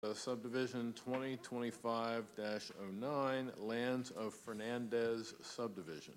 Subdivision 2025-09, Lands of Fernandez subdivision.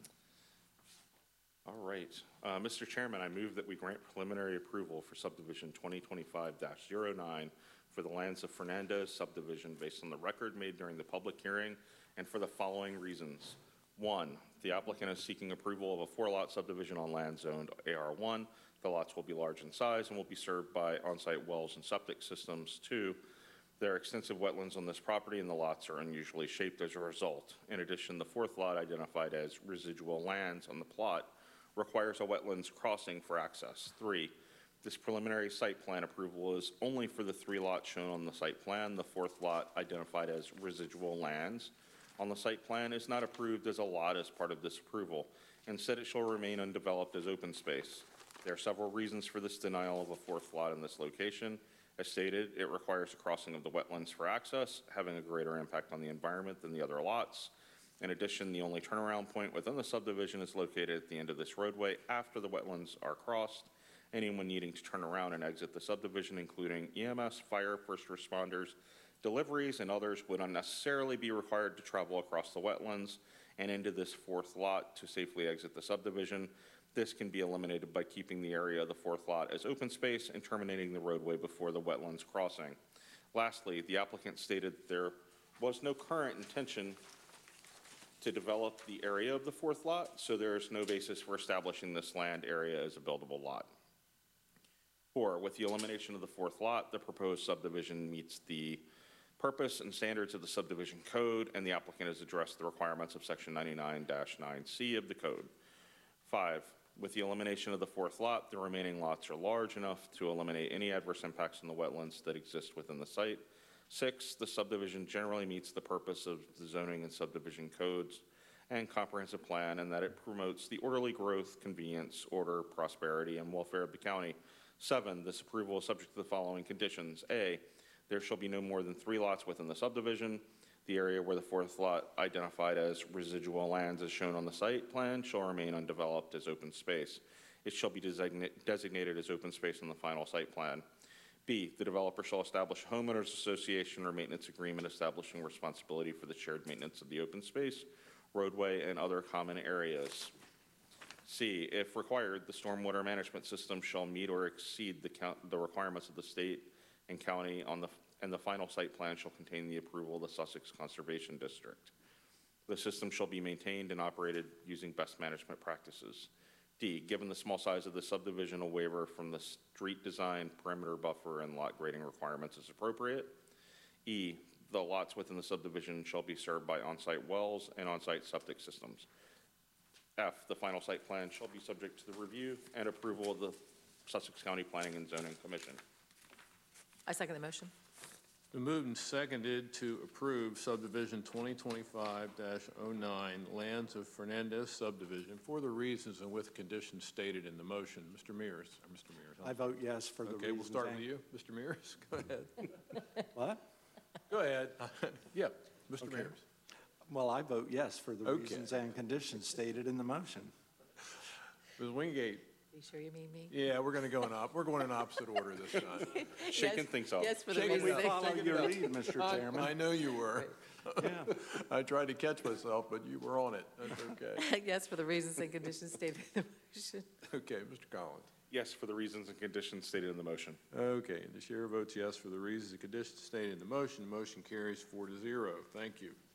All right. Mr. Chairman, I move that we grant preliminary approval for subdivision 2025-09 for the Lands of Fernandez subdivision based on the record made during the public hearing and for the following reasons. 1, the applicant is seeking approval of a 4-lot subdivision on land zoned AR1. The lots will be large in size and will be served by on-site wells and septic systems. 2, there are extensive wetlands on this property and the lots are unusually shaped as a result. In addition, the 4th lot, identified as residual lands on the plot, requires a wetlands crossing for access. 3, this preliminary site plan approval is only for the 3 lots shown on the site plan. The 4th lot, identified as residual lands on the site plan, is not approved as a lot as part of this approval. Instead, it shall remain undeveloped as open space. There are several reasons for this denial of a 4th lot in this location. As stated, it requires a crossing of the wetlands for access, having a greater impact on the environment than the other lots. In addition, the only turnaround point within the subdivision is located at the end of this roadway after the wetlands are crossed. Anyone needing to turn around and exit the subdivision, including EMS, fire, first responders, deliveries, and others, would unnecessarily be required to travel across the wetlands and into this 4th lot to safely exit the subdivision. This can be eliminated by keeping the area of the 4th lot as open space and terminating the roadway before the wetlands crossing. Lastly, the applicant stated there was no current intention to develop the area of the 4th lot, so there is no basis for establishing this land area as a buildable lot. 4, with the elimination of the 4th lot, the proposed subdivision meets the purpose and standards of the subdivision code, and the applicant has addressed the requirements of section 99-9C of the code. 5, with the elimination of the 4th lot, the remaining lots are large enough to eliminate any adverse impacts on the wetlands that exist within the site. 6, the subdivision generally meets the purpose of the zoning and subdivision codes and comprehensive plan, and that it promotes the orderly growth, convenience, order, prosperity, and welfare of the county. 7, this approval is subject to the following conditions. A, there shall be no more than 3 lots within the subdivision. The area where the 4th lot, identified as residual lands as shown on the site plan, shall remain undeveloped as open space. It shall be designated as open space on the final site plan. B, the developer shall establish a homeowners association or maintenance agreement establishing responsibility for the shared maintenance of the open space, roadway, and other common areas. C, if required, the stormwater management system shall meet or exceed the requirements of the state and county and the final site plan shall contain the approval of the Sussex Conservation District. The system shall be maintained and operated using best management practices. D, given the small size of the subdivision, a waiver from the street design, perimeter buffer, and lot grading requirements is appropriate. E, the lots within the subdivision shall be served by on-site wells and on-site septic systems. F, the final site plan shall be subject to the review and approval of the Sussex County Planning and Zoning Commission. I second the motion. Been moved and seconded to approve subdivision 2025-09, Lands of Fernandez subdivision for the reasons and with conditions stated in the motion. Mr. Mears. I vote yes for the reasons. Okay, we'll start with you, Mr. Mears. Go ahead. What? Go ahead. Yeah, Mr. Okay. Mears. Well, I vote yes for the reasons and conditions stated in the motion. Ms. Wingate. Are you sure you mean me? Yeah, we're going in opposite order this time. Shaking things up. Yes, for the Shaking reasons. it up. Follow your lead, Mr. Chairman. I know you were. Yeah. I tried to catch myself, but you were on it. That's okay. Yes, for the reasons and conditions stated in the motion. Okay, Mr. Collins. Yes, for the reasons and conditions stated in the motion. Okay, and the chair votes yes for the reasons and conditions stated in the motion. Motion carries 4-0. Thank you.